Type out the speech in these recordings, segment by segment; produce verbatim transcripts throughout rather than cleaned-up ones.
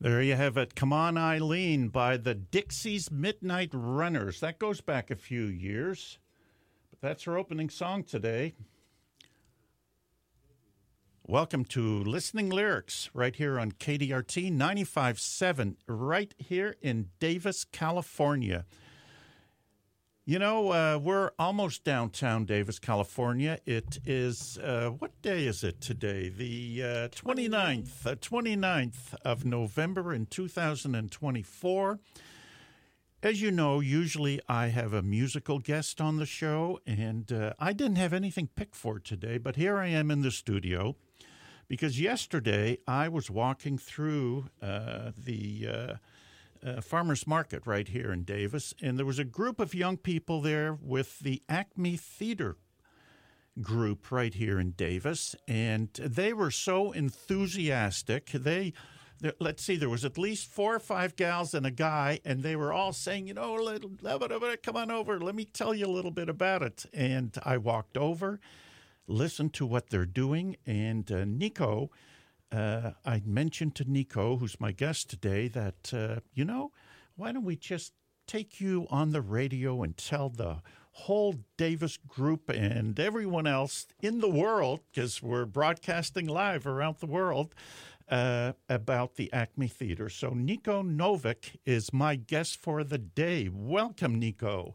There you have it. Come On, Eileen by the Dixie's Midnight Runners. That goes back a few years, but that's our opening song today. Welcome to Listening Lyrics right here on K D R T ninety-five point seven right here in Davis, California. You know, uh, we're almost downtown Davis, California. It is, uh, what day is it today? The uh, twenty-ninth, uh, twenty-ninth of November in two thousand twenty-four. As you know, usually I have a musical guest on the show, and uh, I didn't have anything picked for today, but here I am in the studio because yesterday I was walking through uh, the uh, uh, farmers market right here in Davis, and there was a group of young people there with the Acme Theater group right here in Davis, and they were so enthusiastic. They There, let's see, there was at least four or five gals and a guy, and they were all saying, you know, let, let, come on over, let me tell you a little bit about it. And I walked over, listened to what they're doing, and uh, Nico, uh, I mentioned to Nico, who's my guest today, that, uh, you know, why don't we just take you on the radio and tell the whole Davis group and everyone else in the world, because we're broadcasting live around the world, Uh, about the Acme Theater. So Nico Novick is my guest for the day. Welcome, Nico.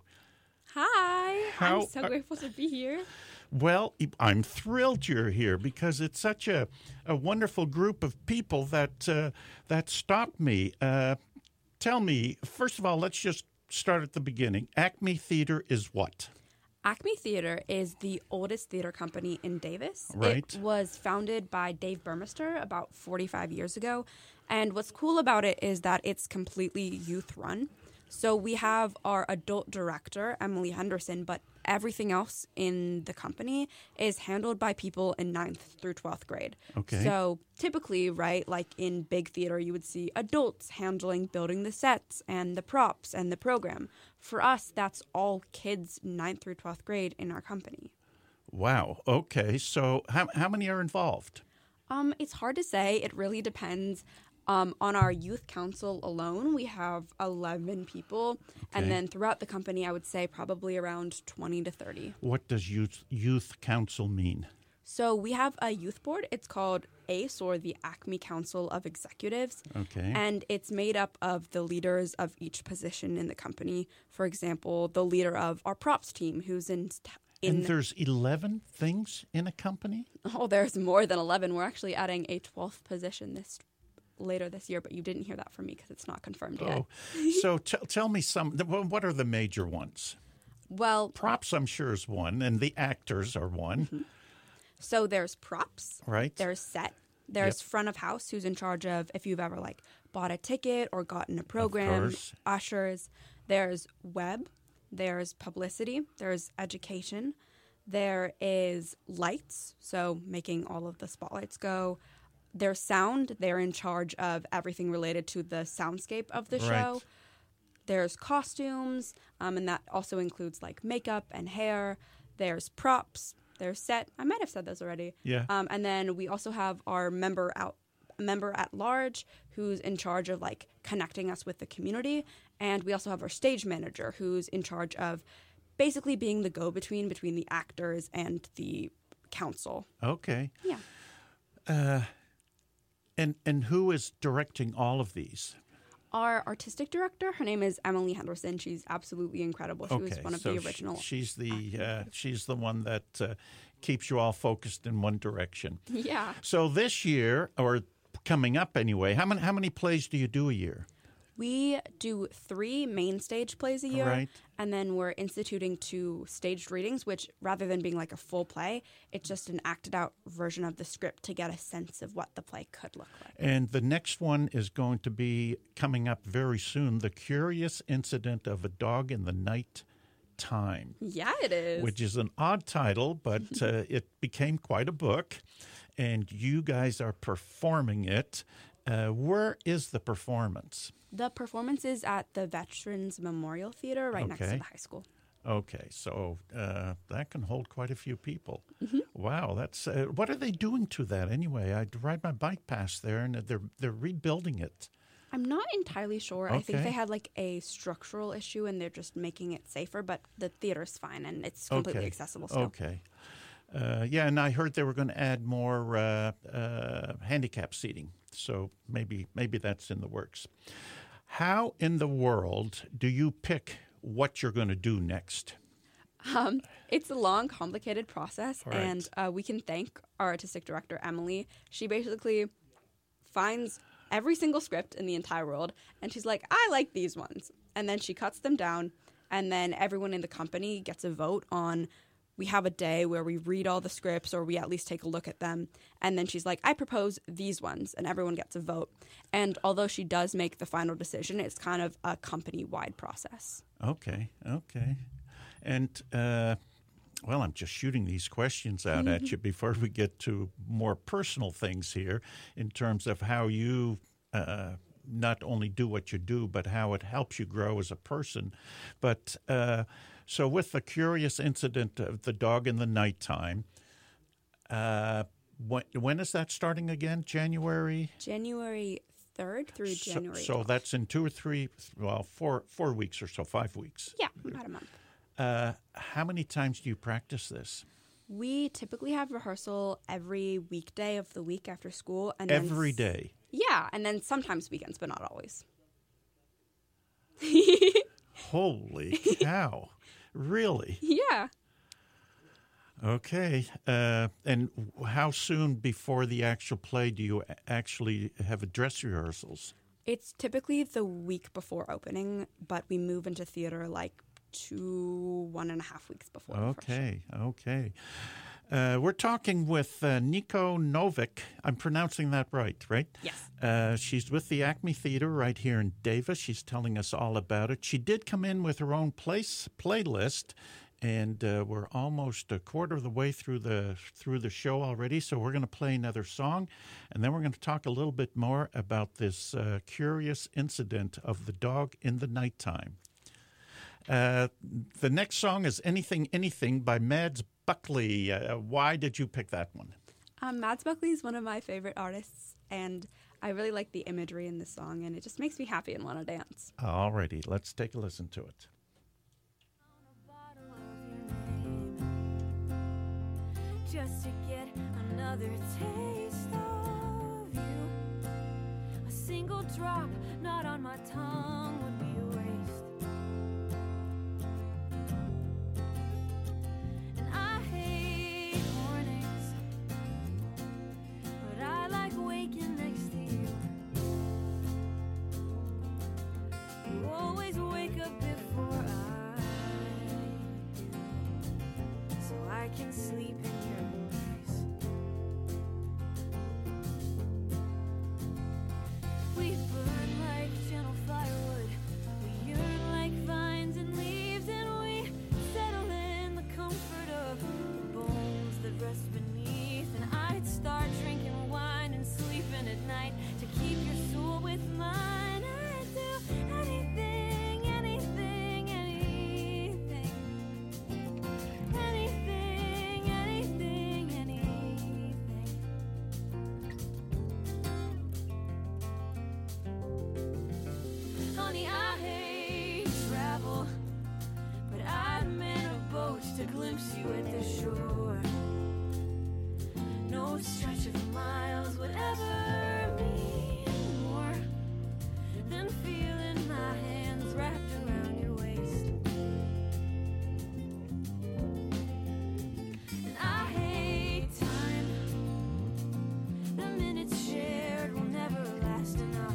Hi. How, I'm so grateful to be here. Well, I'm thrilled you're here because it's such a, a wonderful group of people that uh, that stopped me. Uh, tell me, first of all, let's just start at the beginning. Acme Theater is what? Acme Theater is the oldest theater company in Davis. Right. It was founded by Dave Burmester about forty-five years ago. And what's cool about it is that it's completely youth-run. So we have our adult director, Emily Henderson, but everything else in the company is handled by people in ninth through twelfth grade. Okay. So typically, right, like in big theater, you would see adults handling building the sets and the props and the program. For us, that's all kids ninth through twelfth grade in our company. Wow. Okay. So how how many are involved? Um, it's hard to say. It really depends. Um, on our youth council alone, we have eleven people. Okay. And then throughout the company, I would say probably around twenty to thirty. What does youth youth council mean? So we have a youth board. It's called A C E, or the Acme Council of Executives. Okay. And it's made up of the leaders of each position in the company. For example, the leader of our props team, who's in... in and there's eleven things in a company? Oh, there's more than eleven. We're actually adding a twelfth position this later this year, but you didn't hear that from me because it's not confirmed yet. Oh, so t- tell me some. What are the major ones? Well, props, I'm sure, is one, and the actors are one. Mm-hmm. So there's props, right? There's set. There's yep. front of house, who's in charge of if you've ever like bought a ticket or gotten a program. Ushers. There's web. There's publicity. There's education. There is lights, so making all of the spotlights go. There's sound. They're in charge of everything related to the soundscape of the show. Right. There's costumes, um, and that also includes like makeup and hair. There's props. There's set. I might have said those already. Yeah. Um, and then we also have our member out member at large, who's in charge of like connecting us with the community, and we also have our stage manager, who's in charge of basically being the go-between between the actors and the council. Okay. Yeah. Uh, and and who is directing all of these? Our artistic director, her name is Emily Henderson. She's absolutely incredible. She okay, was one of so the original. She's the uh, she's the one that uh, keeps you all focused in one direction. Yeah. So this year, or coming up anyway, how many how many plays do you do a year? We do three main stage plays a year, right. and then we're instituting two staged readings, which rather than being like a full play, it's just an acted out version of the script to get a sense of what the play could look like. And the next one is going to be coming up very soon, The Curious Incident of a Dog in the Night Time. Yeah, it is. Which is an odd title, but uh, it became quite a book, and you guys are performing it. Uh, where is the performance? The performance is at the Veterans Memorial Theater right okay. next to the high school. Okay, so uh, that can hold quite a few people. Mm-hmm. Wow, that's uh, what are they doing to that anyway? I ride my bike past there, and they're they're rebuilding it. I'm not entirely sure. I think Okay. they had like a structural issue and they're just making it safer, but the theater's fine and it's completely Okay. accessible still. Okay. Uh, yeah, and I heard they were going to add more uh, uh, handicap seating, so maybe maybe that's in the works. How in the world do you pick what you're going to do next? Um, it's a long, complicated process, Right. and uh, we can thank our artistic director, Emily. She basically finds every single script in the entire world, and she's like, I like these ones. And then she cuts them down, and then everyone in the company gets a vote on, we have a day where we read all the scripts, or we at least take a look at them. And then she's like, I propose these ones, and everyone gets a vote. And although she does make the final decision, it's kind of a company-wide process. Okay, okay. And, uh, well, I'm just shooting these questions out at you before we get to more personal things here in terms of how you uh, not only do what you do, but how it helps you grow as a person. But uh, so with the curious incident of the dog in the nighttime, uh, when, when is that starting again? January? January third through So- January So, twelfth. that's in two or three, well, four four weeks or so, five weeks. Yeah, about a month. Uh, how many times do you practice this? We typically have rehearsal every weekday of the week after school. And then Every s- day. Yeah, and then sometimes weekends, but not always. Holy cow. Really? Yeah. Okay. Uh, and how soon before the actual play do you a- actually have a dress rehearsals? It's typically the week before opening, but we move into theater like two, one and a half weeks before. the first show. Okay, okay. Uh, we're talking with uh, Nico Novik. I'm pronouncing that right, right? Yes. Uh, she's with the Acme Theater right here in Davis. She's telling us all about it. She did come in with her own place playlist, and uh, we're almost a quarter of the way through the through the show already. So we're going to play another song, and then we're going to talk a little bit more about this uh, curious incident of the dog in the nighttime. Uh, the next song is Anything, Anything by Mads Buckley. Uh, why did you pick that one? Um, Mads Buckley is one of my favorite artists, and I really like the imagery in the song, and it just makes me happy and want to dance. All righty, let's take a listen to it. Just to get another taste of you. A single drop not on my tongue would be a waste. And I hate mornings, but I like waking next to you. You always wake up before I do, so I can sleep in your embrace. We burn like gentle firewood. We yearn like vines and leaves, and we settle in the comfort of the bones that rest beneath. And I'd start drinking wine and sleeping at night to keep your soul with mine. I'd do anything, anything, anything. Anything, anything, anything. Honey, I hate travel, but I'd man a boat to glimpse you at the shore. No stretch of miles would ever mean more than feeling my hands wrapped around your waist. And I hate time. The minutes shared will never last enough.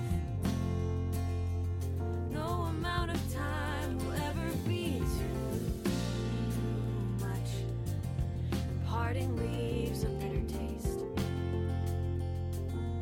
No amount of time will ever be too much. Parting leaves a bitter taste.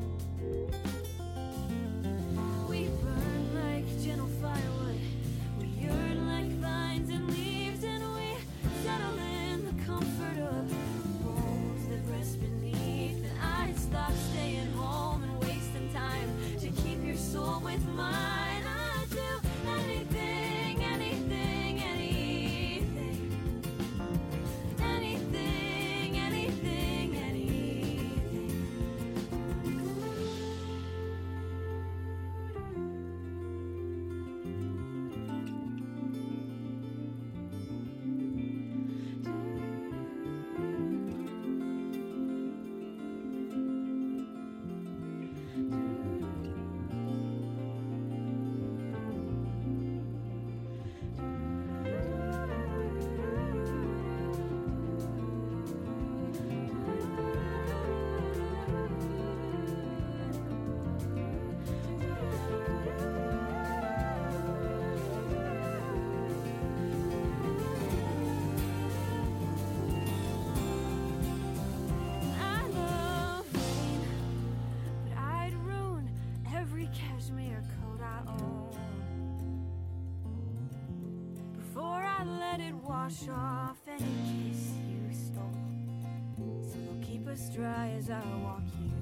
let it wash off any kiss you stole. So they'll keep us dry as I walk you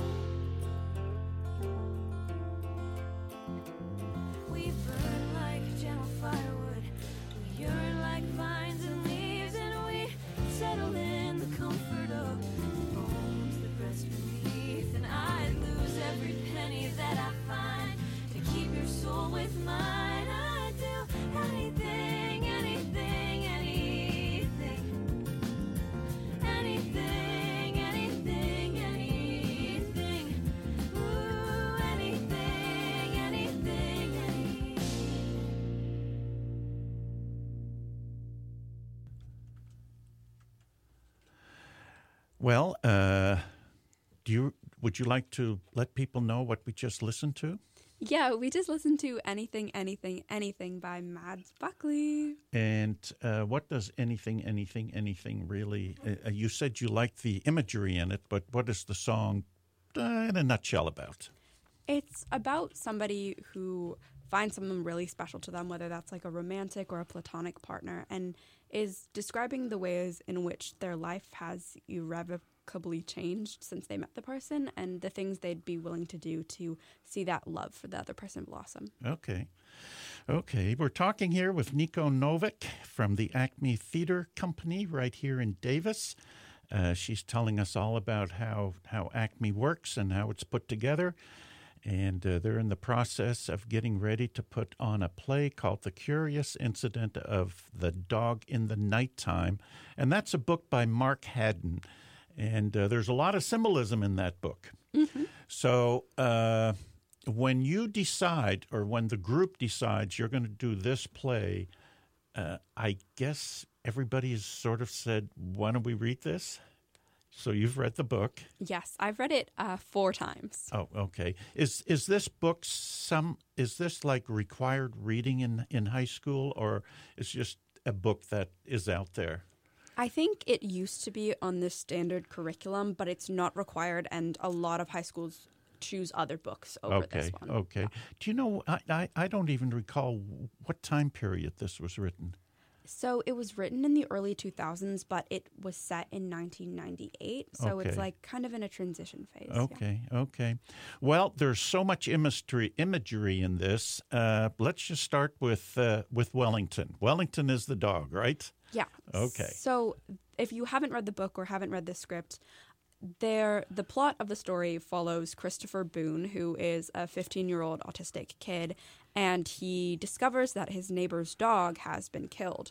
home. We burn like gentle firewood, we yearn like vines and leaves, and we settle in the comfort of the bones that rest beneath. And I'd lose every penny that I find to keep your soul with mine. I'd do anything, anything, anything, anything, anything, anything. Ooh, anything, anything, anything. Well, uh, do you would you like to let people know what we just listened to? Yeah, we just listened to Anything, Anything, Anything by Mads Buckley. And uh, what does anything, anything, anything really? Uh, you said you liked the imagery in it, but what is the song uh, in a nutshell about? It's about somebody who finds someone really special to them, whether that's like a romantic or a platonic partner, and is describing the ways in which their life has irrevocably changed since they met the person and the things they'd be willing to do to see that love for the other person blossom. Okay. Okay. We're talking here with Nico Novik from the Acme Theater Company right here in Davis. Uh, she's telling us all about how, how Acme works and how it's put together. And uh, they're in the process of getting ready to put on a play called The Curious Incident of the Dog in the Nighttime. And that's a book by Mark Haddon. And uh, there's a lot of symbolism in that book. Mm-hmm. So uh, when you decide, or when the group decides you're going to do this play, uh, I guess everybody has sort of said, why don't we read this? So you've read the book. Yes, I've read it uh, four times. Oh, okay. Is is this book some? Is this like required reading in, in high school, or is just a book that is out there? I think it used to be on the standard curriculum, but it's not required, and a lot of high schools choose other books over okay, this one. Okay. Yeah. Do you know? I, I I don't even recall what time period this was written. So it was written in the early two thousands, but it was set in nineteen ninety-eight. So Okay. it's like kind of in a transition phase. Okay, okay. Well, there's so much imagery imagery in this. Uh, let's just start with uh, with Wellington. Wellington is the dog, right? Yeah. Okay. So if you haven't read the book or haven't read the script, there the plot of the story follows Christopher Boone, who is a fifteen-year-old autistic kid, and he discovers that his neighbor's dog has been killed.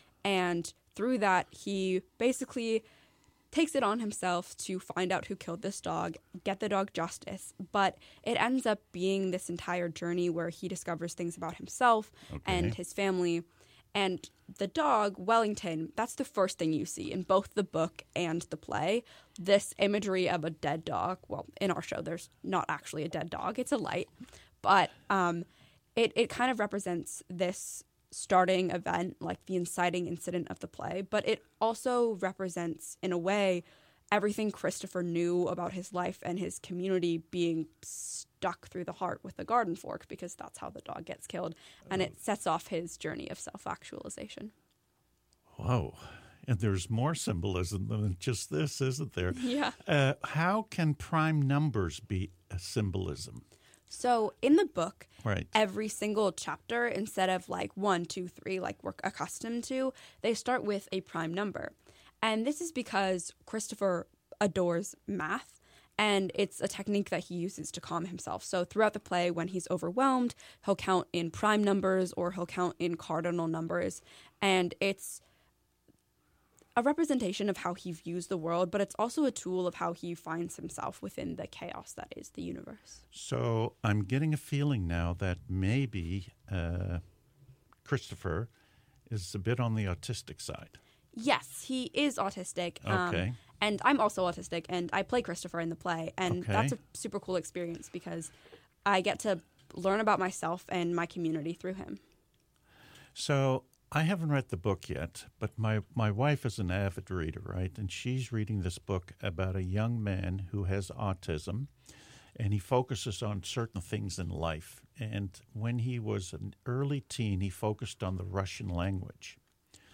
And through that, he basically takes it on himself to find out who killed this dog, get the dog justice. But it ends up being this entire journey where he discovers things about himself Okay. and his family. And the dog, Wellington, that's the first thing you see in both the book and the play. This imagery of a dead dog. Well, in our show, there's not actually a dead dog. It's a light. But um, it, it kind of represents this starting event, like the inciting incident of the play. But it also represents, in a way, everything Christopher knew about his life and his community being stuck through the heart with the garden fork, because that's how the dog gets killed. And it sets off his journey of self-actualization. Whoa. And there's more symbolism than just this, isn't there? Yeah. Uh, how can prime numbers be a symbolism? So in the book, Right. every single chapter, instead of like one, two, three, like we're accustomed to, they start with a prime number. And this is because Christopher adores math, and it's a technique that he uses to calm himself. So throughout the play, when he's overwhelmed, he'll count in prime numbers or he'll count in cardinal numbers. And it's a representation of how he views the world, but it's also a tool of how he finds himself within the chaos that is the universe. So I'm getting a feeling now that maybe uh, Christopher is a bit on the autistic side. Yes, he is autistic. Um, Okay. And I'm also autistic, and I play Christopher in the play. And Okay. that's a super cool experience because I get to learn about myself and my community through him. So I haven't read the book yet, but my, my wife is an avid reader, right? And she's reading this book about a young man who has autism, and he focuses on certain things in life. And when he was an early teen, he focused on the Russian language.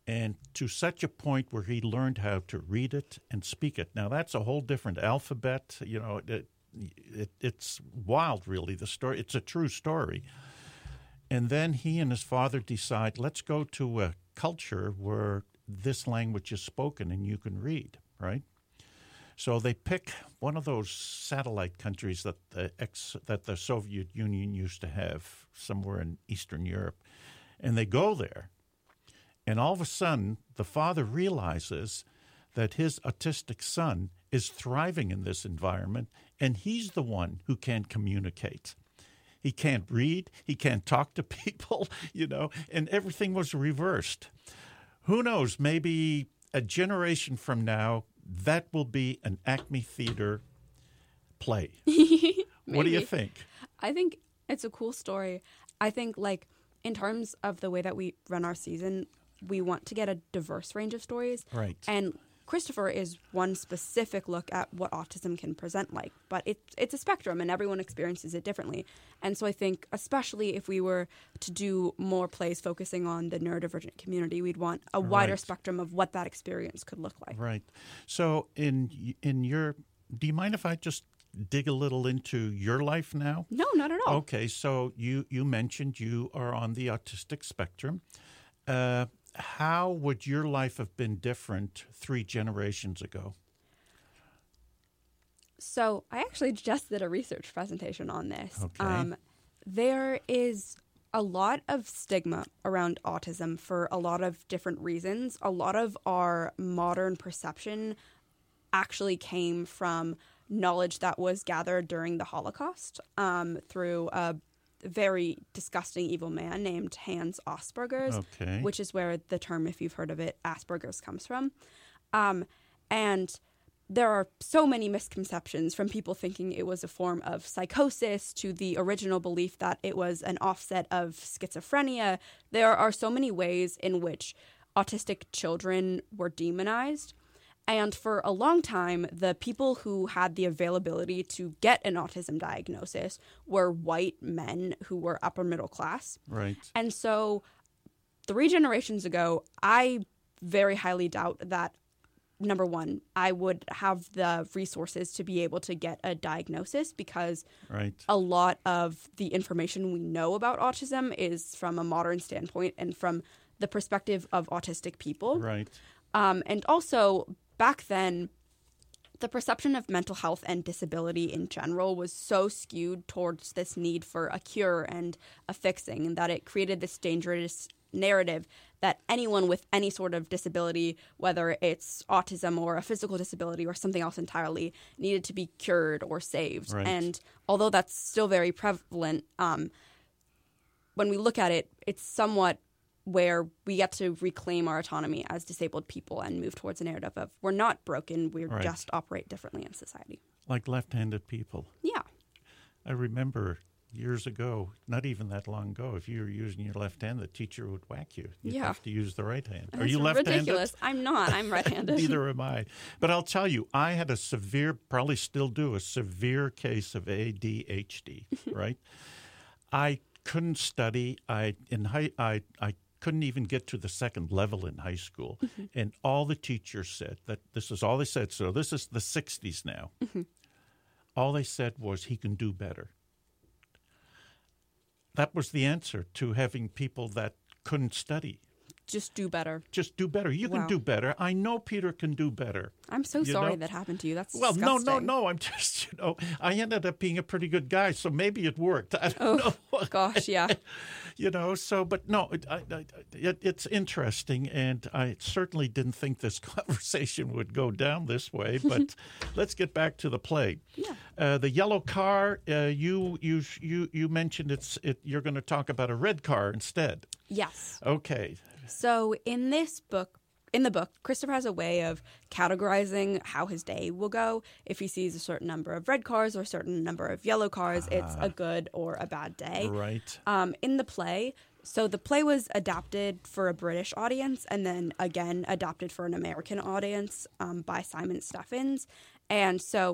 and to such a point where he learned how to read it and speak it. Now, that's a whole different alphabet. You know, it, it, it's wild, really, the story. It's a true story. And then he and his father decide, let's go to a culture where this language is spoken and you can read, right? So they pick one of those satellite countries that the ex, that the Soviet Union used to have somewhere in Eastern Europe, and they go there. And all of a sudden, the father realizes that his autistic son is thriving in this environment, and he's the one who can communicate. He can't read, he can't talk to people, you know, and everything was reversed. Who knows, maybe a generation from now, that will be an Acme Theater play. What do you think? I think it's a cool story. I think, like, in terms of the way that we run our season, we want to get a diverse range of stories. Right. And Christopher is one specific look at what autism can present like. But it, it's a spectrum, and everyone experiences it differently. And so I think, especially if we were to do more plays focusing on the neurodivergent community, we'd want a wider Right. spectrum of what that experience could look like. Right. So in in your, do you mind if I just dig a little into your life now? No, not at all. Okay, so you, you mentioned you are on the autistic spectrum. Uh, how would your life have been different three generations ago? So I actually just did a research presentation on this. Okay. Um, there is a lot of stigma around autism for a lot of different reasons. A lot of our modern perception actually came from knowledge that was gathered during the Holocaust um, through a very disgusting evil man named Hans Asperger's, Okay. which is where the term, if you've heard of it, Asperger's comes from. Um, and there are so many misconceptions, from people thinking it was a form of psychosis to the original belief that it was an offset of schizophrenia. There are so many ways in which autistic children were demonized. And for a long time, the people who had the availability to get an autism diagnosis were white men who were upper middle class. Right. And so three generations ago, I very highly doubt that, number one, I would have the resources to be able to get a diagnosis, because Right. a lot of the information we know about autism is from a modern standpoint and from the perspective of autistic people. Right. Um, and also, back then, the perception of mental health and disability in general was so skewed towards this need for a cure and a fixing that it created this dangerous narrative that anyone with any sort of disability, whether it's autism or a physical disability or something else entirely, needed to be cured or saved. Right. And although that's still very prevalent, um, when we look at it, it's somewhat where we get to reclaim our autonomy as disabled people and move towards a narrative of we're not broken, we Right. just operate differently in society. Like left-handed people. Yeah. I remember years ago, not even that long ago, if you were using your left hand, the teacher would whack you. You'd Yeah. have to use the right hand. Are That's you left-handed? ridiculous. I'm not. I'm right-handed. Neither am I. But I'll tell you, I had a severe, probably still do, a severe case of A D H D, right? I couldn't study. I in high, I I couldn't even get to the second level in high school. Mm-hmm. And all the teachers said, that this is all they said. So this is the sixties now. Mm-hmm. All they said was, he can do better. That was the answer to having people that couldn't study. Just do better. Just do better. You can Wow. do better. I know Peter can do better. I'm so You sorry know? that happened to you. That's Well, no, no, disgusting. no. I'm just, you know, I ended up being a pretty good guy, so maybe it worked. I don't Oh, know. gosh, yeah. You know, so, but no, it, I, I, it, it's interesting, and I certainly didn't think this conversation would go down this way, but let's get back to the play. Yeah. Uh, the yellow car, uh, you, you, you, you mentioned it's, it, you're going to talk about a red car instead. Yes. Okay. So in this book, in the book, Christopher has a way of categorizing how his day will go. If he sees a certain number of red cars or a certain number of yellow cars, it's a good or a bad day. Right. Um, in the play, so the play was adapted for a British audience and then again adapted for an American audience um, by Simon Steffens. And so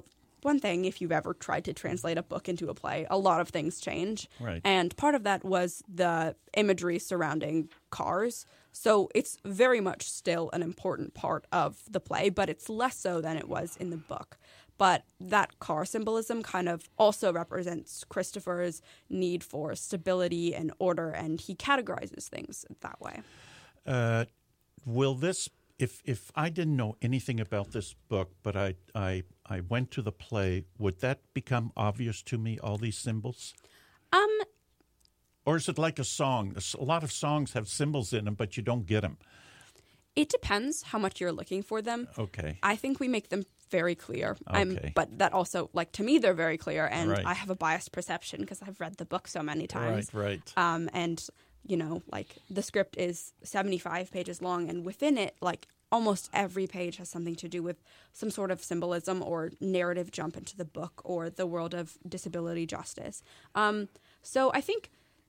one thing, if you've ever tried to translate a book into a play, a lot of things change. Right. And part of that was the imagery surrounding cars. So it's very much still an important part of the play, but it's less so than it was in the book. But that car symbolism kind of also represents Christopher's need for stability and order, and he categorizes things that way. Uh, will this, if if I didn't know anything about this book, but I, I, I went to the play, would that become obvious to me, all these symbols? Um, Or is it like a song? A lot of songs have symbols in them, but you don't get them. It depends how much you're looking for them. Okay. I think we make them very clear. Okay. I'm, but that also, like, to me, they're very clear. And Right. I have a biased perception because I've read the book so many times. Right, right. Um, and, you know, like, the script is seventy-five pages long. And within it, like, almost every page has something to do with some sort of symbolism or narrative jump into the book or the world of disability justice. Um, so I think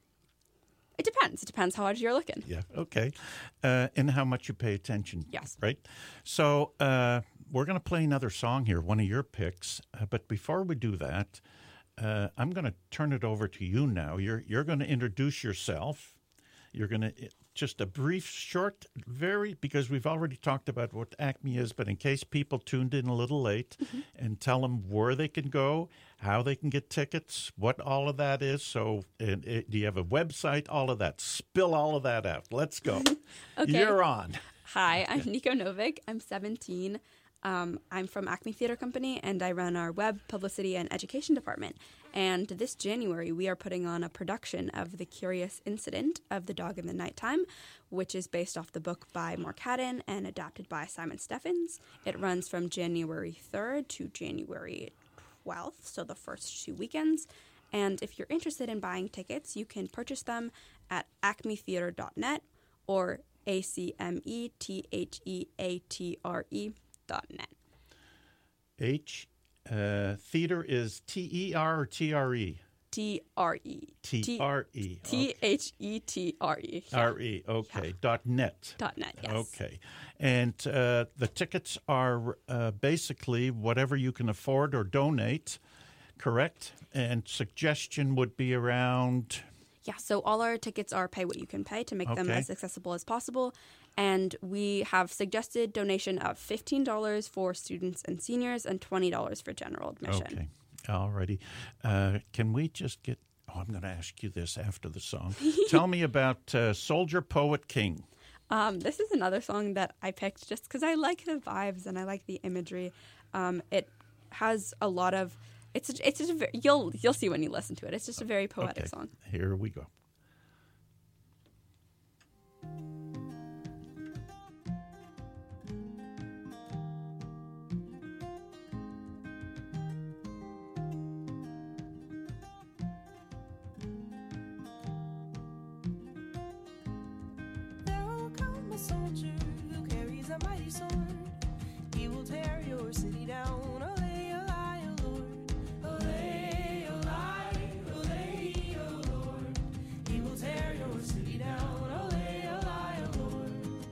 it depends. It depends how hard you're looking. Yeah, okay. Uh, and how much you pay attention. Yes. Right? So uh, we're going to play another song here, one of your picks. Uh, but before we do that, uh, I'm going to turn it over to you now. You're, you're going to introduce yourself. You're going to, just a brief, short, very, because we've already talked about what Acme is, but in case people tuned in a little late, mm-hmm. and tell them where they can go, how they can get tickets, what all of that is. So and, it, do you have a website, all of that? Spill all of that out. Let's go. Okay. You're on. Hi, I'm Nico Novik. I'm seventeen. Um, I'm from Acme Theater Company, and I run our web, publicity, and education department. And this January, we are putting on a production of The Curious Incident of the Dog in the Nighttime, which is based off the book by Mark Haddon and adapted by Simon Steffens. It runs from January third to January twelfth, so the first two weekends. And if you're interested in buying tickets, you can purchase them at acme theater dot net or A C M E T H E A T R E dot net. H, uh, theater is T E R or T R E? T R E. T R E. T H E T R E. R E, okay. Dot net. Dot net, yes. Okay. And uh, the tickets are uh, basically whatever you can afford or donate, correct? And suggestion would be around... Yeah, so all our tickets are pay what you can pay to make them Okay. as accessible as possible. And we have suggested donation of fifteen dollars for students and seniors and twenty dollars for general admission. Okay. All righty. Uh, can we just get... Oh, I'm going to ask you this after the song. Tell me about uh, Soldier Poet King. Um, this is another song that I picked just because I like the vibes and I like the imagery. Um, it has a lot of... It's it's just a very, you'll you'll see when you listen to it. It's just a very poetic Okay. song. Here we go. There will come a soldier who carries a mighty sword. He will tear your city down. Olay, olay, O Lord. Olay, olay, olay, O Lord. He will tear your city down. Olay, olay, O Lord.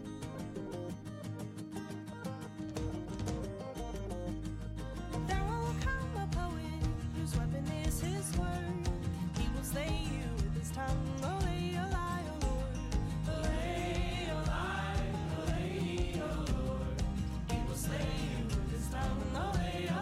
There will come a poet whose weapon is his word. He will slay you with his tongue. Olay, olay, O Lord. Olay, olay, olay, O Lord. He will slay you with his tongue. Olay,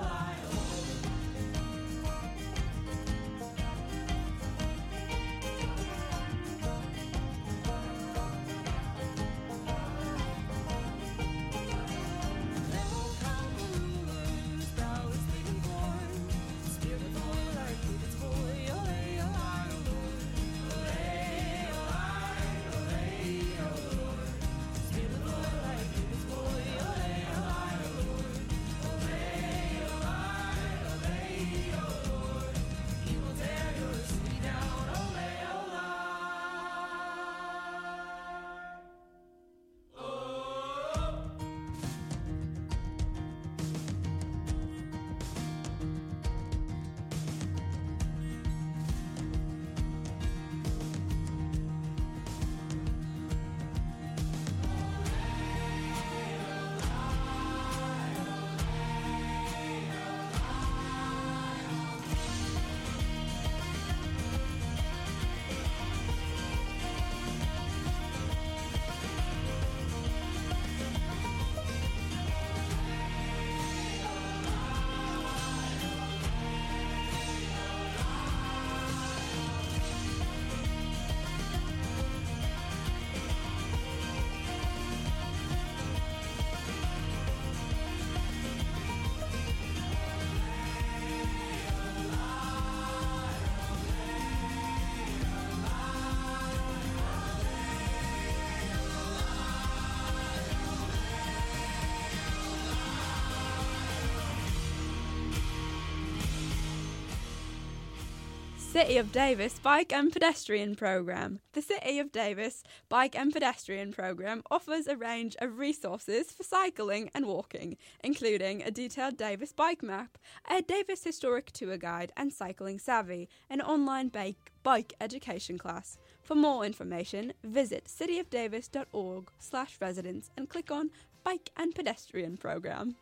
City of Davis Bike and Pedestrian Programme. The City of Davis Bike and Pedestrian Programme offers a range of resources for cycling and walking, including a detailed Davis bike map, a Davis historic tour guide, and Cycling Savvy, an online bike, bike education class. For more information, visit cityofdavis.org slash residents and click on Bike and Pedestrian Programme.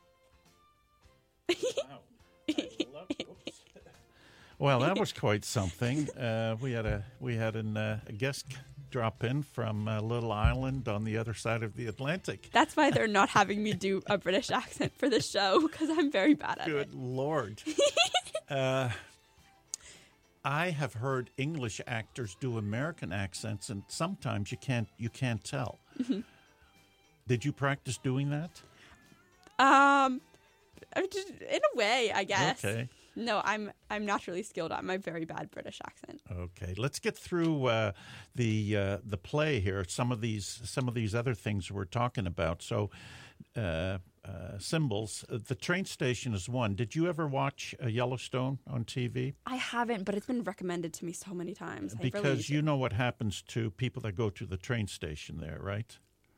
Wow. I love, oops. Well, that was quite something. Uh, we had a we had an, uh, a guest drop in from a little island on the other side of the Atlantic. That's why they're not having me do a British accent for the show, because I'm very bad at Good it. Lord. uh, I have heard English actors do American accents, and sometimes you can't you can't tell. Mm-hmm. Did you practice doing that? Um, I'm just- in a way, I guess. Okay. No, I'm I'm naturally skilled at my very bad British accent. Okay, let's get through uh, the uh, the play here. Some of these some of these other things we're talking about. So, uh, uh, symbols. Uh, the train station is one. Did you ever watch uh, Yellowstone on T V? I haven't, but it's been recommended to me so many times. I really Because need you to- know what happens to people that go to the train station there, right?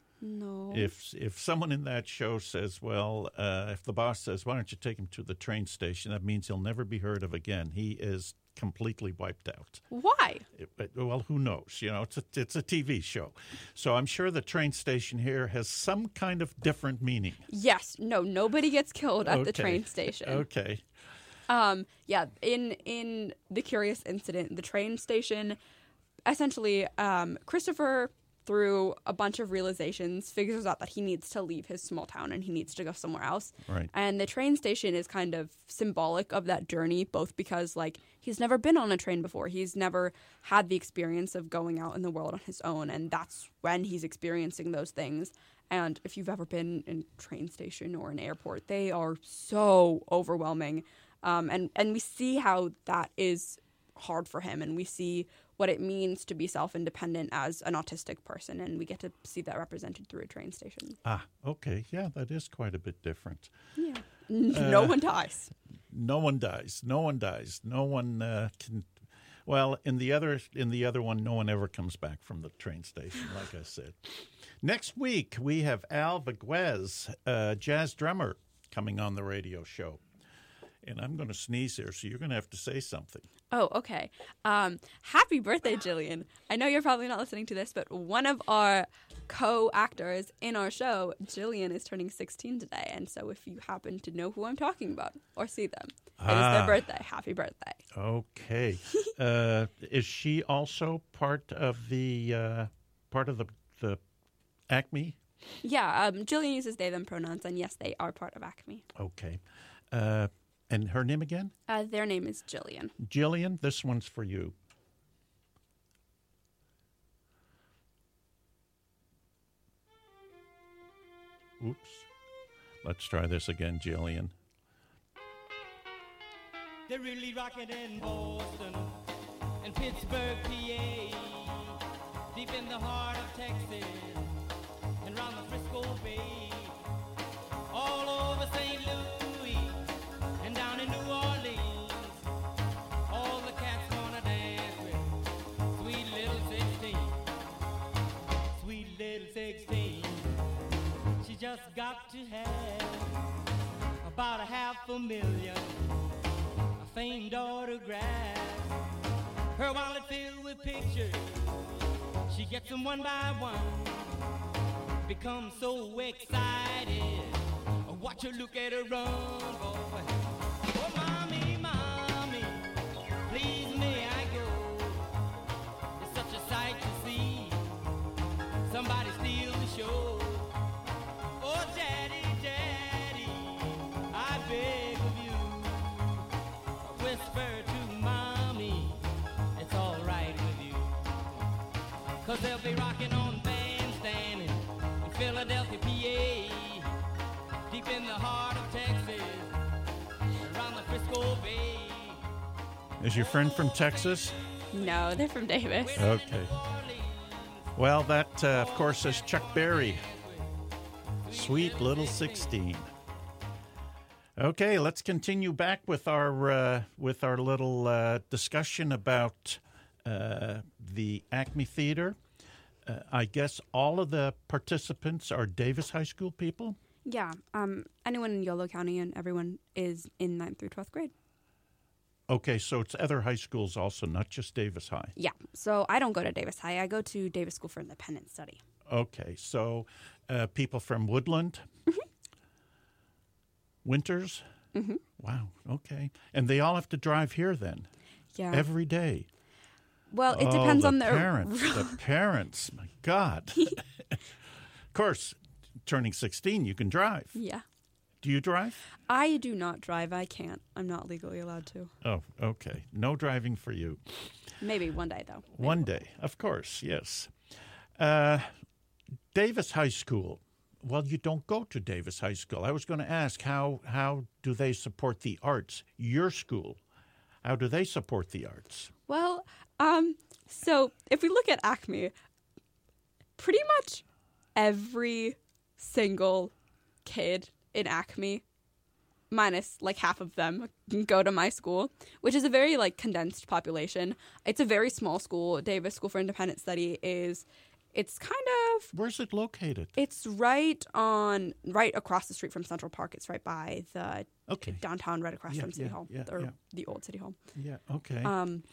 No. If if someone in that show says, well, uh, if the boss says, why don't you take him to the train station, that means he'll never be heard of again. He is completely wiped out. Why? It, it- well, who knows? You know, it's a, it's a T V show. So I'm sure the train station here has some kind of different meaning. Yes. No. Nobody gets killed at the Okay. train station. Okay. Um. Yeah. In in the Curious Incident, the train station, essentially, um, Christopher, through a bunch of realizations, figures out that he needs to leave his small town and he needs to go somewhere else. Right. And the train station is kind of symbolic of that journey, both because, like, he's never been on a train before. He's never had the experience of going out in the world on his own, and that's when he's experiencing those things. And if you've ever been in a train station or an airport, they are so overwhelming. Um, and, and we see how that is hard for him, and we see what it means to be self-independent as an autistic person, and we get to see that represented through a train station. Ah, okay. Yeah, that is quite a bit different. Yeah. No Uh, one dies. No one dies. No one dies. No one uh, can. Well, in the other in the other one, no one ever comes back from the train station. Like I said, next week we have Al Viguez, uh, jazz drummer, coming on the radio show, and I'm going to sneeze here, so you're going to have to say something. Oh, okay. Um, happy birthday, Jillian. I know you're probably not listening to this, but one of our co-actors in our show, Jillian, is turning sixteen today. And so if you happen to know who I'm talking about or see them, it is Ah. their birthday. Happy birthday. Okay, uh, is she also part of the uh, part of the the Acme? Yeah, um, Jillian uses they, them pronouns, and yes, they are part of Acme. Okay, uh, and her name again? Uh, their name is Jillian. Jillian, this one's for you. Oops. Let's try this again, Jillian. They're really rocking in Boston and Pittsburgh, P A, deep in the heart of Texas and round the Frisco Bay, all over Saint Louis and down in New Orleans. All the cats wanna dance with sweet little sixteen, sweet little sixteen. She just got to have about a half a million famed autographs. Her wallet filled with pictures, she gets them one by one. Becomes so excited, watch her look at her run, boy. Oh, mommy, mommy, please may I go? It's such a sight to see, somebody steal the show. Oh, daddy, daddy, I beg of you, whisper to mommy, it's all right with you. Cause they'll be rocking on bandstand in Philadelphia, P A, deep in the heart of Texas, around the Frisco Bay. Is your friend from Texas? No, they're from Davis. Okay. Well, that, uh, of course, is Chuck Berry. Sweet Little sixteen. Okay, let's continue back with our uh, with our little uh, discussion about uh, the Acme Theater. Uh, I guess all of the participants are Davis High School people? Yeah, um, anyone in Yolo County and everyone is in ninth through twelfth grade. Okay, so it's other high schools also, not just Davis High. Yeah, so I don't go to Davis High. I go to Davis School for Independent Study. Okay, so uh, people from Woodland, mm-hmm. Winters? Mm-hmm. Wow, okay. And they all have to drive here then? Yeah. Every day? Well, it oh, depends the on their... parents, the parents, my God. Of course, turning sixteen, you can drive. Yeah. Do you drive? I do not drive. I can't. I'm not legally allowed to. Oh, okay. No driving for you. Maybe one day, though. Maybe. One day, of course, yes. Uh, Davis High School. Well, you don't go to Davis High School. I was going to ask, how how do they support the arts? Your school, how do they support the arts? Well, um, so if we look at Acme, pretty much every single kid in Acme, minus like half of them, can go to my school, which is a very like condensed population. It's a very small school. Davis School for Independent Study is, it's kind of... Where's it located? It's right on, right across the street from Central Park. It's right by the Okay. downtown, right across Yeah, from City yeah, Hall, yeah, or yeah. the old City Hall. Yeah, okay. Um,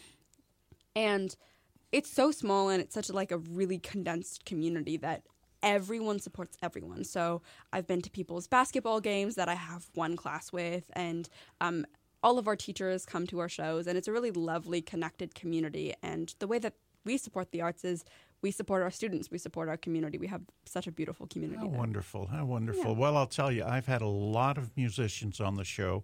and it's so small, and it's such a, like a really condensed community that everyone supports everyone. So I've been to people's basketball games that I have one class with, and um, all of our teachers come to our shows, and it's a really lovely, connected community. And the way that we support the arts is we support our students, we support our community. We have such a beautiful community How there. wonderful, how wonderful. Yeah. Well, I'll tell you, I've had a lot of musicians on the show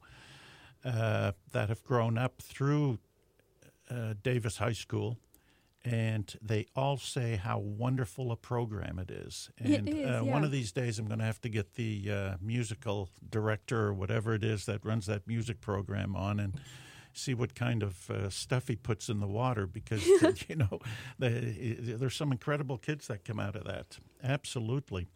uh, that have grown up through uh, Davis High School, and they all say how wonderful a program it is. And It is, uh, yeah. one of these days I'm going to have to get the uh, musical director or whatever it is that runs that music program on and see what kind of uh, stuff he puts in the water, because, you know, the, there's some incredible kids that come out of that. Absolutely.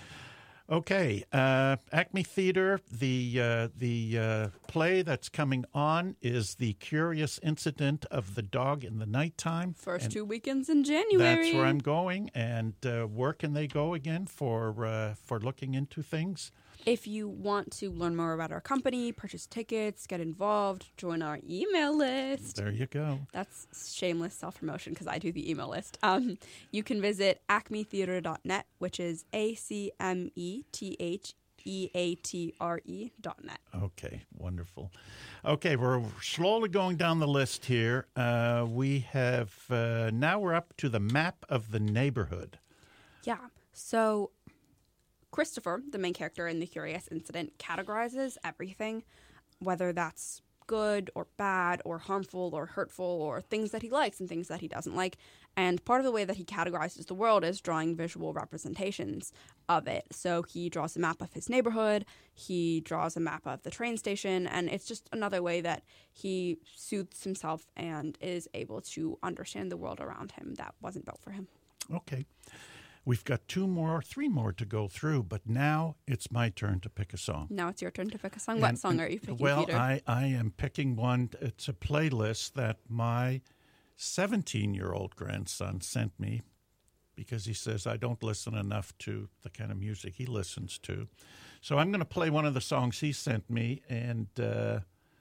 Okay, uh, Acme Theater, the uh, the uh, play that's coming on is The Curious Incident of the Dog in the Nighttime. First And two weekends in January. that's where I'm going. And uh, where can they go again for uh, for looking into things? If you want to learn more about our company, purchase tickets, get involved, join our email list. There you go. That's shameless self-promotion because I do the email list. Um, you can visit acme theater dot net, which is A C M E T H E A T R E dot net. Okay, wonderful. Okay, we're slowly going down the list here. Uh, we have, uh, now we're up to the map of the neighborhood. Yeah. So Christopher, the main character in The Curious Incident, categorizes everything, whether that's good or bad or harmful or hurtful or things that he likes and things that he doesn't like. And part of the way that he categorizes the world is drawing visual representations of it. So he draws a map of his neighborhood, he draws a map of the train station, and it's just another way that he soothes himself and is able to understand the world around him that wasn't built for him. Okay. We've got two more, three more to go through, but now it's my turn to pick a song. Now it's your turn to pick a song. What And- song are you picking, Well, Peter? I, I am picking one. It's a playlist that my seventeen-year-old grandson sent me because he says I don't listen enough to the kind of music he listens to. So I'm going to play one of the songs he sent me, and uh,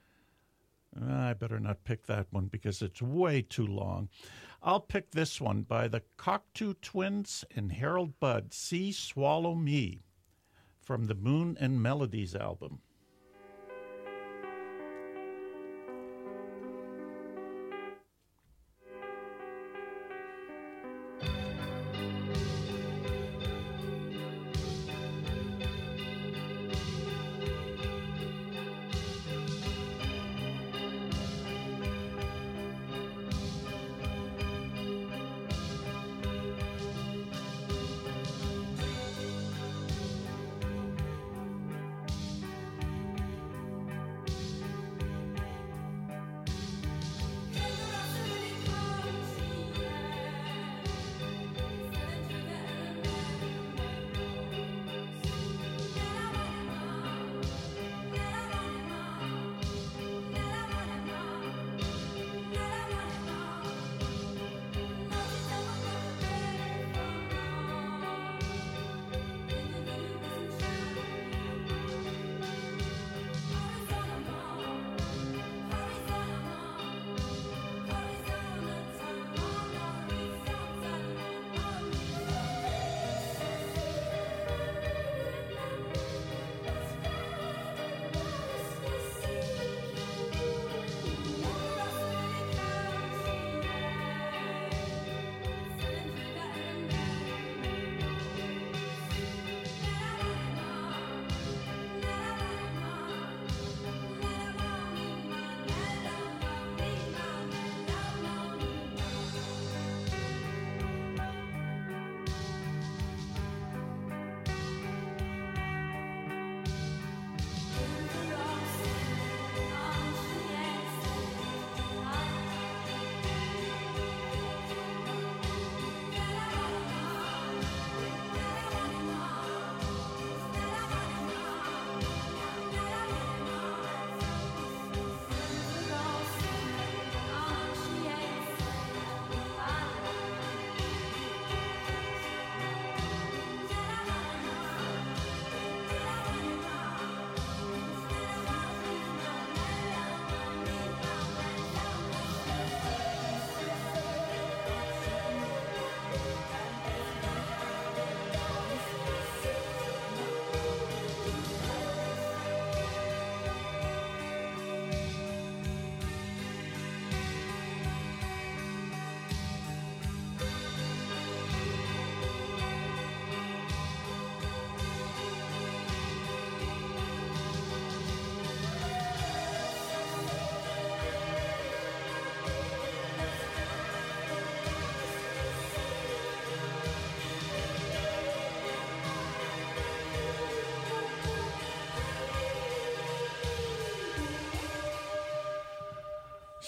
I better not pick that one because it's way too long. I'll pick this one by the Cocteau Twins and Harold Budd, See Swallow Me, from the Moon and Melodies album. Thank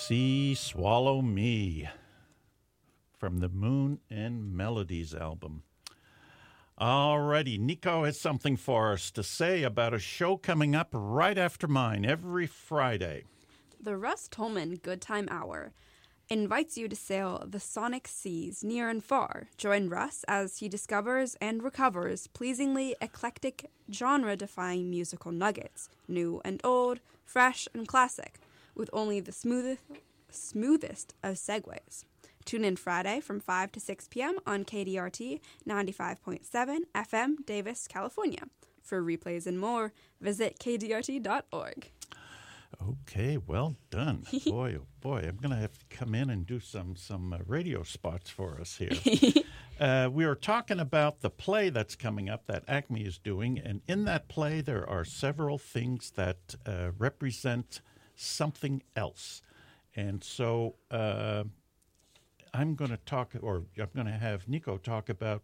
Sea Swallow Me from the Moon and Melodies album. Alrighty, Nico has something for us to say about a show coming up right after mine every Friday. The Russ Tolman Good Time Hour invites you to sail the sonic seas near and far. Join Russ as he discovers and recovers pleasingly eclectic, genre-defying musical nuggets, new and old, fresh and classic, with only the smoothest, smoothest of segues. Tune in Friday from five to six p.m. on K D R T ninety-five point seven F M, Davis, California. For replays and more, visit k d r t dot org. Okay, well done. Boy, oh boy, I'm going to have to come in and do some, some uh, radio spots for us here. uh, we are talking about the play that's coming up that Acme is doing, and in that play there are several things that uh, represent something else. And so uh, I'm going to talk, or I'm going to have Nico talk about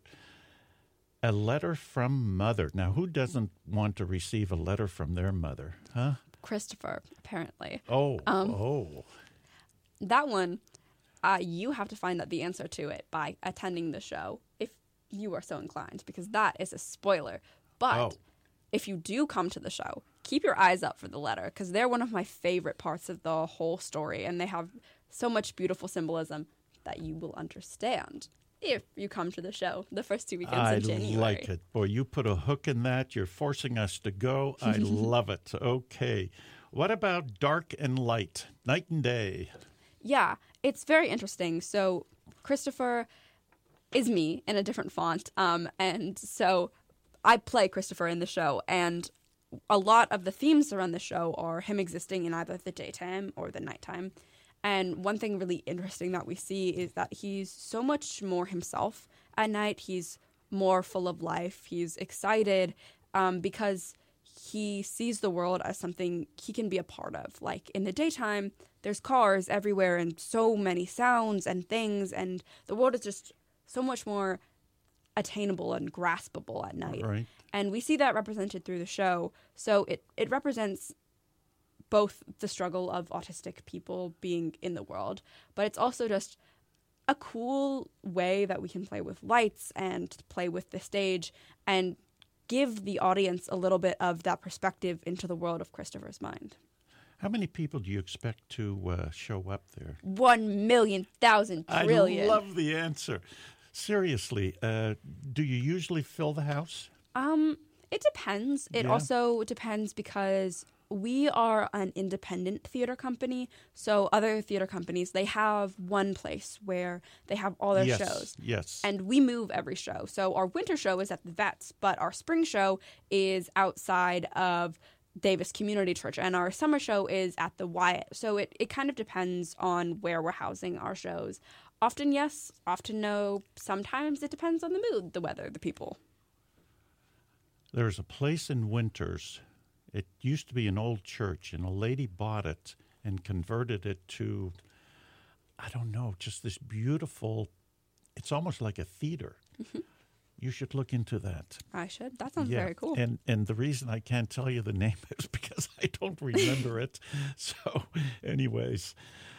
a letter from mother. Now, who doesn't want to receive a letter from their mother, huh? Christopher, apparently. Oh, Um, oh. That one, uh, you have to find out the answer to it by attending the show, if you are so inclined, because that is a spoiler. But Oh. if you do come to the show, keep your eyes up for the letter, because they're one of my favorite parts of the whole story, and they have so much beautiful symbolism that you will understand if you come to the show the first two weekends I in January. like it. Boy, you put a hook in that. You're forcing us to go. I love it. Okay. What about dark and light, night and day? Yeah, it's very interesting. So Christopher is me in a different font, um, and so I play Christopher in the show, and a lot of the themes around the show are him existing in either the daytime or the nighttime. And one thing really interesting that we see is that he's so much more himself at night. He's more full of life. He's excited um, because he sees the world as something he can be a part of. Like in the daytime, there's cars everywhere and so many sounds and things, and the world is just so much more attainable and graspable at night. Right. And we see that represented through the show. So it, it represents both the struggle of autistic people being in the world, but it's also just a cool way that we can play with lights and play with the stage and give the audience a little bit of that perspective into the world of Christopher's mind. How many people do you expect to uh, show up there? One million thousand trillion. I love the answer. Seriously, uh, do you usually fill the house? Um, it depends. It Yeah. also depends because we are an independent theater company, so other theater companies, they have one place where they have all their yes, shows. Yes. And we move every show. So our winter show is at the Vets, but our spring show is outside of Davis Community Church, and our summer show is at the Wyatt. So it, it kind of depends on where we're housing our shows. Often yes, often no. Sometimes it depends on the mood, the weather, the people. There's a place in Winters. It used to be an old church, and a lady bought it and converted it to, I don't know, just this beautiful, it's almost like a theater. Mm-hmm. You should look into that. I should. That sounds Yeah, very cool. And and the reason I can't tell you the name is because I don't remember it. So, anyways,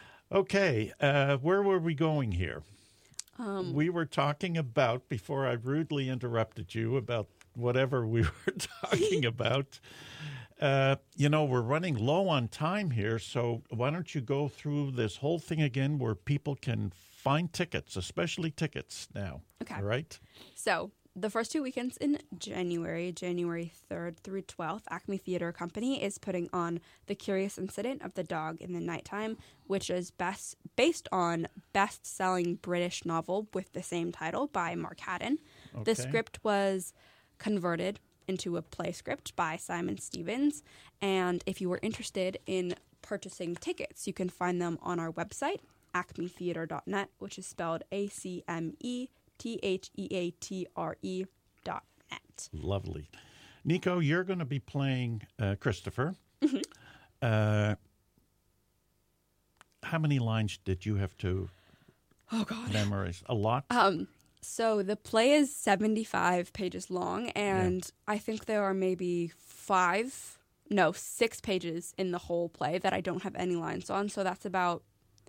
okay, uh, where were we going here? Um, We were talking about, before I rudely interrupted you, about whatever we were talking about. Uh, you know, we're running low on time here, so why don't you go through this whole thing again where people can find tickets, especially tickets now. Okay. All right? So the first two weekends in January, January third through twelfth, Acme Theater Company is putting on The Curious Incident of the Dog in the Nighttime, which is best based on best-selling British novel with the same title by Mark Haddon. The Okay. script was converted into a play script by Simon Stevens, and if you were interested in purchasing tickets, you can find them on our website, acme theater dot net, which is spelled A C M E T H E A T R E dot net. Lovely. Nico, you're going to be playing uh, Christopher. Mm-hmm. Uh, how many lines did you have to Oh, God. memorize? A lot? Um, so the play is seventy-five pages long, and I think there are maybe five, no, six pages in the whole play that I don't have any lines on. So that's about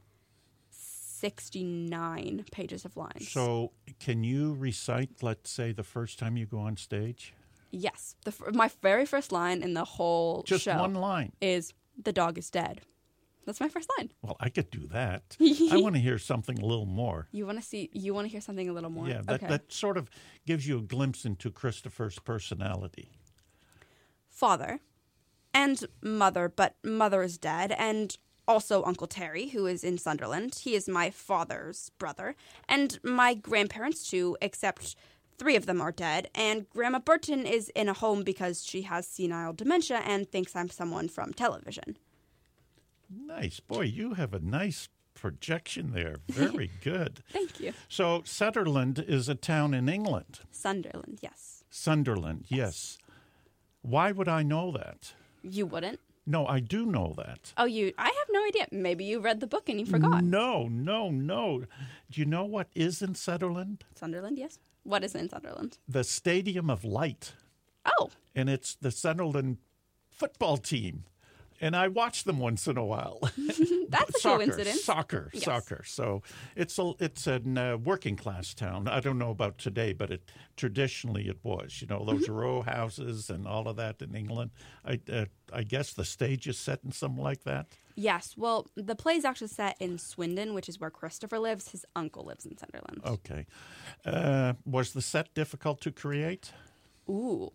sixty-nine pages of lines. So can you recite, let's say, the first time you go on stage? Yes. The, f- my very first line in the whole Just show one line. is, "The dog is dead." That's my first line. Well, I could do that. I want to hear something a little more. You want to see, you want to hear something a little more? Yeah, that, okay. that sort of gives you a glimpse into Christopher's personality. Father and mother, but mother is dead, and also Uncle Terry, who is in Sunderland. He is my father's brother, and my grandparents too, except three of them are dead, and Grandma Burton is in a home because she has senile dementia and thinks I'm someone from television. Nice. Boy, you have a nice projection there. Very good. Thank you. So Sunderland is a town in England. Sunderland, yes. Sunderland, yes. Why would I know that? You wouldn't? No, I do know that. Oh, you, I have no idea. Maybe you read the book and you forgot. No, no, no. Do you know what is in Sunderland? Sunderland, yes. What is in Sunderland? The Stadium of Light. Oh, And it's the Sunderland football team. And I watch them once in a while. that's a soccer, coincidence. Soccer, Yes. soccer. So it's a it's a uh, working class town. I don't know about today, but it traditionally it was. You know, those Mm-hmm. row houses and all of that in England. I uh, I guess the stage is set in something like that. Yes. Well, the play is actually set in Swindon, which is where Christopher lives. His uncle lives in Sunderland. Okay. Uh, was the set difficult to create? Ooh.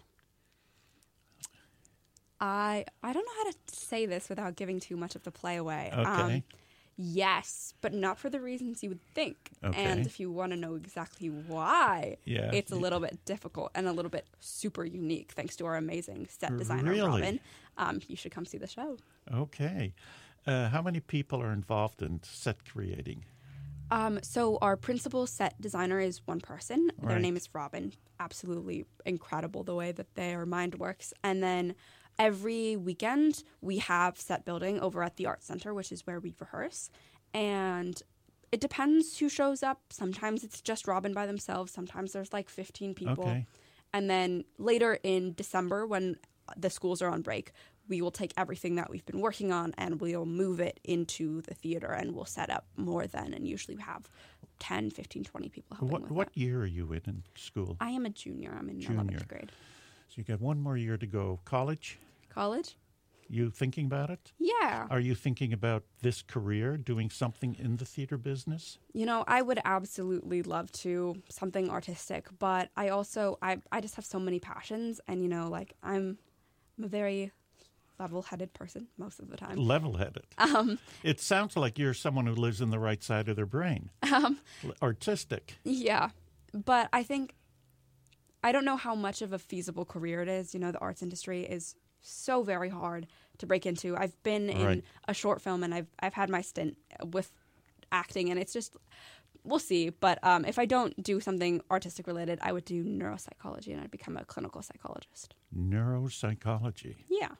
I I don't know how to say this without giving too much of the play away. Okay. Yes, but not for the reasons you would think. Okay. And if you want to know exactly why, Yeah. it's a little bit difficult and a little bit super unique, thanks to our amazing set designer, Really? Robin. Um, you should come see the show. Okay. Uh, how many people are involved in set creating? Um, so our principal set designer is one person. Their Right. name is Robin. Absolutely incredible the way that their mind works. And then every weekend we have set building over at the Art Center, which is where we rehearse. And it depends who shows up. Sometimes it's just Robin by themselves. Sometimes there's like fifteen people. Okay. And then later in December, when the schools are on break, we will take everything that we've been working on and we'll move it into the theater and we'll set up more then. And usually we have ten, fifteen, twenty people helping What with what that. year are you in in school? I am a junior. I'm in Junior. eleventh grade. So you got one more year to go. College? College? You thinking about it? Yeah. Are you thinking about this career, doing something in the theater business? You know, I would absolutely love to, something artistic, but I also, I, I just have so many passions and, you know, like I'm, I'm a very level-headed person most of the time. Level-headed. Um, It sounds like you're someone who lives in the right side of their brain. um, L- Artistic. yeah, but I think, I don't know how much of a feasible career it is. You know, the arts industry is so very hard to break into. I've been in Right. a short film and I've I've had my stint with acting, and it's just, we'll see. But um, if I don't do something artistic related, I would do neuropsychology and I'd become a clinical psychologist. Neuropsychology. Yeah.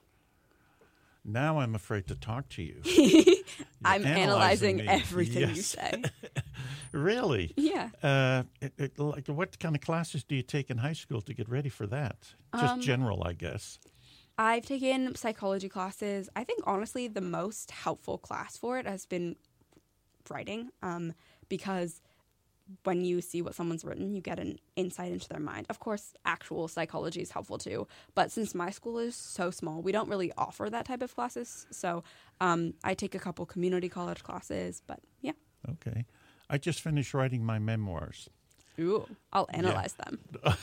Now I'm afraid to talk to you. I'm analyzing, me. everything you Yes. say. Really? Yeah. Uh, it, it, like, what kind of classes do you take in high school to get ready for that? Just Um, general, I guess. I've taken psychology classes. I think, honestly, the most helpful class for it has been writing, um, because when you see what someone's written, you get an insight into their mind. Of course, actual psychology is helpful too, but since my school is so small, we don't really offer that type of classes. So um, I take a couple community college classes, but yeah. Okay. I just finished writing my memoirs. Ooh, I'll analyze them.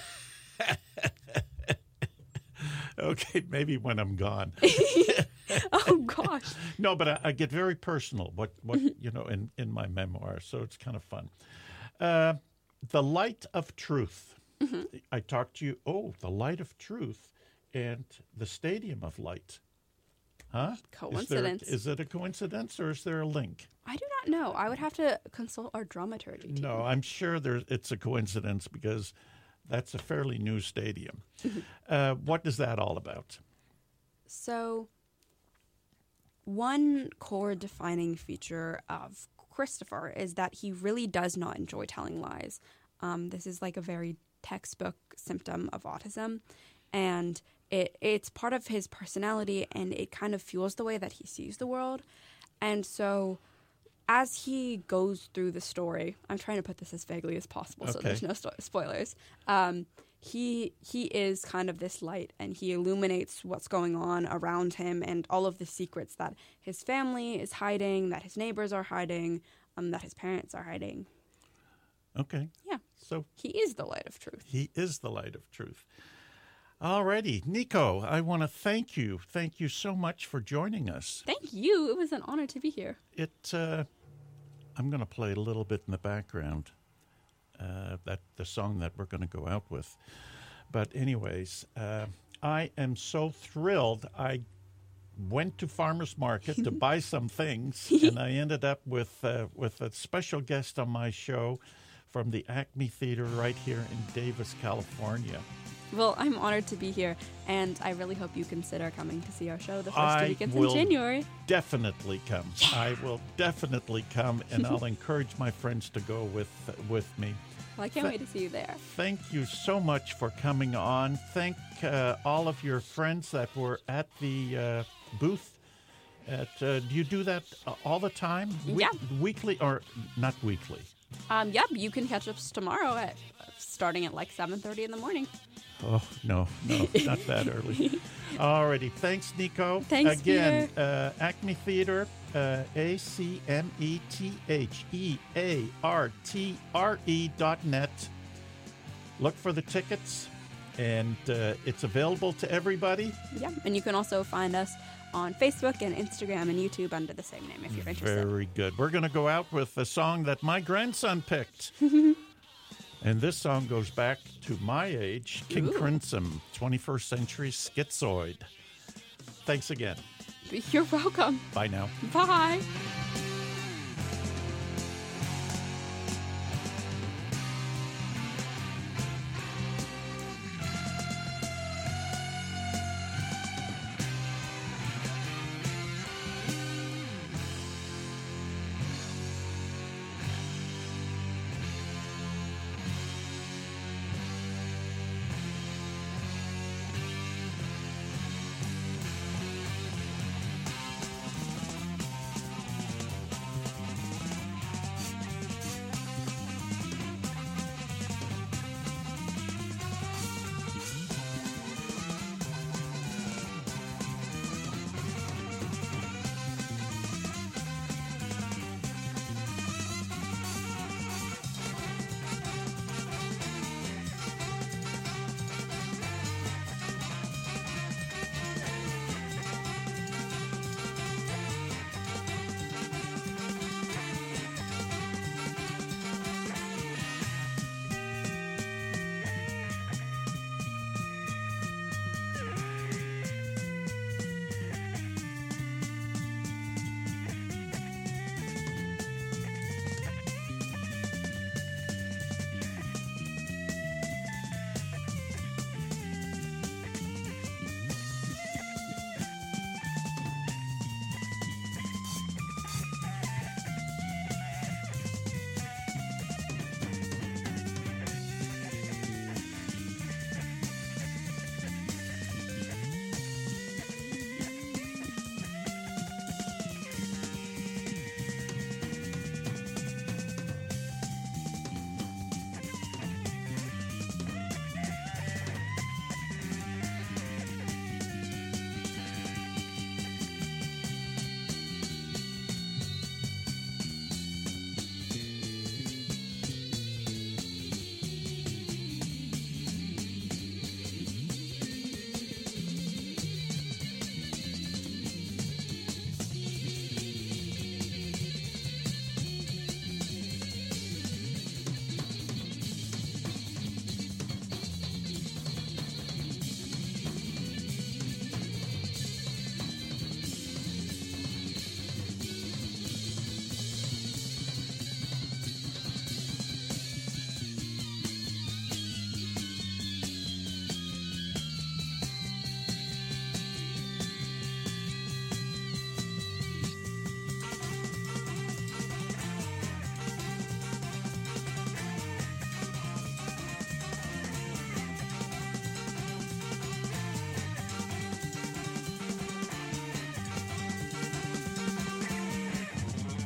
Okay, maybe when I'm gone. Oh, gosh. No, but I, I get very personal. What what you know in in my memoir, so it's kind of fun. Uh, the Light of Truth. Mm-hmm. I talked to you. Oh, the Light of Truth, and the Stadium of Light. Huh? Coincidence. Is, there, is it a coincidence or is there a link? I do not know. I would have to consult our dramaturgy team. No, I'm sure there's. It's a coincidence because that's a fairly new stadium. uh, what is that all about? So, one core defining feature of Christopher is that he really does not enjoy telling lies. Um, this is like a very textbook symptom of autism, and it it's part of his personality, and it kind of fuels the way that he sees the world. And so, as he goes through the story, I'm trying to put this as vaguely as possible so Okay. there's no sto- spoilers. Um, he he is kind of this light, and he illuminates what's going on around him and all of the secrets that his family is hiding, that his neighbors are hiding, um, that his parents are hiding. Okay. Yeah. So He is the light of truth. he is the light of truth. Alrighty, Nico, I want to thank you. Thank you so much for joining us. Thank you. It was an honor to be here. It. Uh, I'm going to play a little bit in the background. Uh, that the song that we're going to go out with. But anyways, uh, I am so thrilled. I went to farmers market to buy some things, and I ended up with uh, with a special guest on my show from the Acme Theater right here in Davis, California. Well, I'm honored to be here, and I really hope you consider coming to see our show the first I two weekends will in January. Definitely come. I will definitely come, and I'll encourage my friends to go with with me. Well, I can't Th- wait to see you there. Thank you so much for coming on. Thank uh, all of your friends that were at the uh, booth. At uh, do you do that uh, all the time? Yeah. Weekly or not weekly? Um, yep, you can catch us tomorrow at starting at like seven thirty in the morning. Oh, no, no, not that early. Alrighty. Thanks, Nico. Thanks, Again, uh, Acme Theater, uh, A C M E T H E A R T R E dot net. Look for the tickets, and uh, it's available to everybody. Yeah, and you can also find us on Facebook and Instagram and YouTube under the same name if you're interested. Very good. We're going to go out with a song that my grandson picked. And this song goes back to my age, King Ooh. Crimson, twenty-first century schizoid. Thanks again. You're welcome. Bye now. Bye.